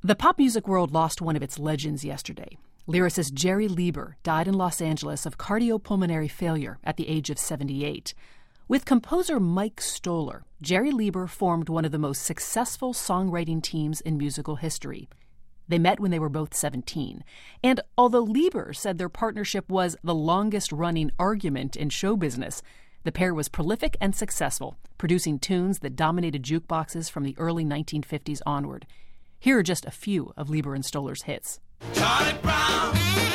The pop music world lost one of its legends yesterday. Lyricist Jerry Leiber died in Los Angeles of cardiopulmonary failure at the age of 78. With composer Mike Stoller, Jerry Leiber formed one of the most successful songwriting teams in musical history. They met when they were both 17. And although Leiber said their partnership was the longest-running argument in show business, the pair was prolific and successful, producing tunes that dominated jukeboxes from the early 1950s onward. Here are just a few of Leiber and Stoller's hits. Charlie Brown,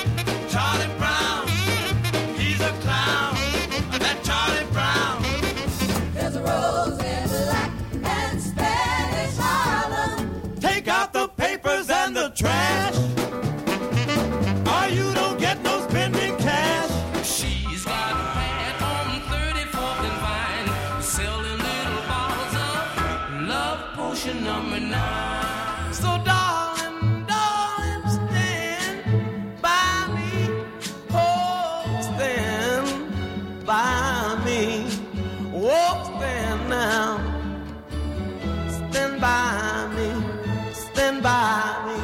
he's a clown, that Charlie Brown. There's a rose in black and Spanish Harlem. Take out the papers and the trash, or you don't get no spending cash. She's got a pad on 34th and Vine, selling little bottles of love potion number 9. So darling, stand by me. Oh, stand by me. Oh, stand now. Stand by me. Stand by me.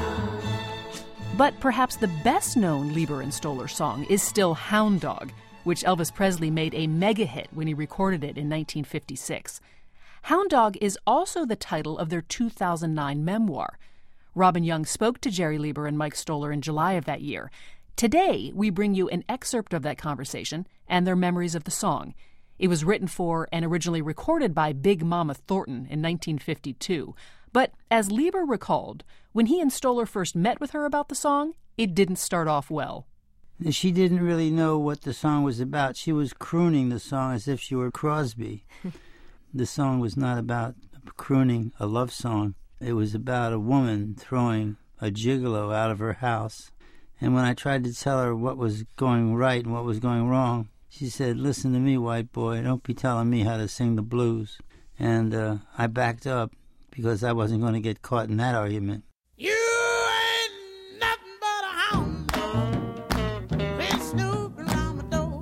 But perhaps the best-known Leiber and Stoller song is still Hound Dog, which Elvis Presley made a mega-hit when he recorded it in 1956. Hound Dog is also the title of their 2009 memoir. Robin Young spoke to Jerry Leiber and Mike Stoller in July of that year. Today, we bring you an excerpt of that conversation and their memories of the song. It was written for and originally recorded by Big Mama Thornton in 1952. But as Leiber recalled, when he and Stoller first met with her about the song, it didn't start off well. She didn't really know what the song was about. She was crooning the song as if she were Crosby. The song was not about crooning a love song. It was about a woman throwing a gigolo out of her house. And when I tried to tell her what was going right and what was going wrong, she said, "Listen to me, white boy. Don't be telling me how to sing the blues." And I backed up because I wasn't going to get caught in that argument. You ain't nothing but a hound dog, been snooping around my door.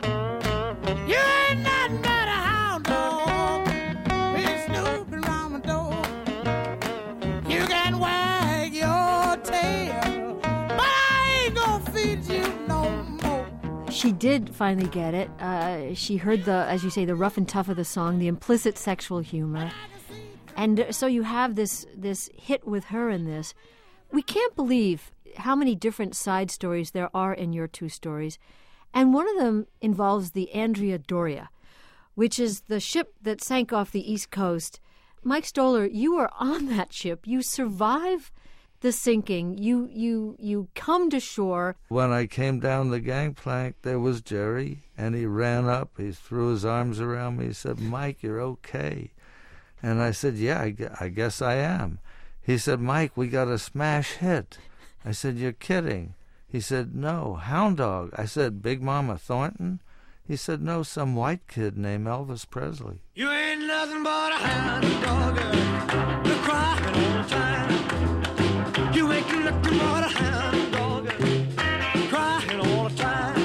You ain't nothing but a hound dog, been snooping around my door. You can wag your tail, but I ain't gonna feed you no more. She did finally get it. She heard as you say, the rough and tough of the song, the implicit sexual humor. And so you have this hit with her in this. We can't believe how many different side stories there are in your two stories. And one of them involves the Andrea Doria, which is the ship that sank off the East Coast. Mike Stoller, you were on that ship. You survive the sinking. You come to shore. When I came down the gangplank, there was Jerry, and he ran up. He threw his arms around me. He said, "Mike, you're okay." And I said, "Yeah, I guess I am." He said, "Mike, we got a smash hit." I said, "You're kidding." He said, "No, Hound Dog." I said, "Big Mama Thornton?" He said, "No, some white kid named Elvis Presley." You ain't nothing but a hound dog, you're crying all the time. You ain't nothing but a hound dog, crying all the time.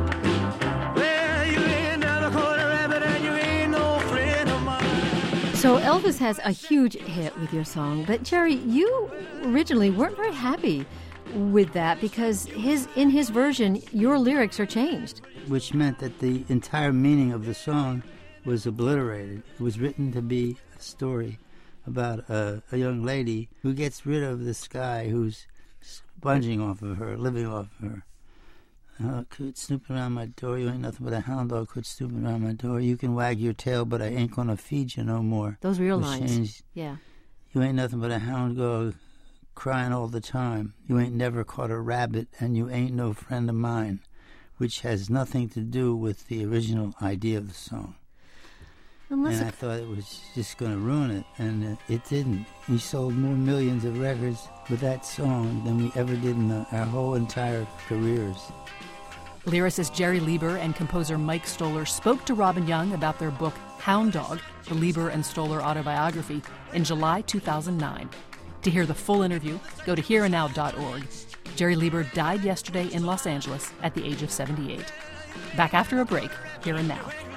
Well, you ain't never caught a rabbit and you ain't no friend of mine. So Elvis has a huge hit with your song. But Jerry, you originally weren't very happy with that because in his version, your lyrics are changed. Which meant that the entire meaning of the song was obliterated. It was written to be a story about a young lady who gets rid of this guy who's sponging off of her, living off of her. Quit snooping around my door. You ain't nothing but a hound dog. Quit snooping around my door. You can wag your tail, but I ain't gonna feed you no more. Those real Which lines. changed. Yeah. You ain't nothing but a hound dog crying all the time. You ain't never caught a rabbit, and you ain't no friend of mine, which has nothing to do with the original idea of the song. And I thought it was just going to ruin it, and it didn't. We sold more millions of records with that song than we ever did in our whole entire careers. Lyricist Jerry Leiber and composer Mike Stoller spoke to Robin Young about their book Hound Dog, the Leiber and Stoller autobiography, in July 2009. To hear the full interview, go to hereandnow.org. Jerry Leiber died yesterday in Los Angeles at the age of 78. Back after a break, Here and Now.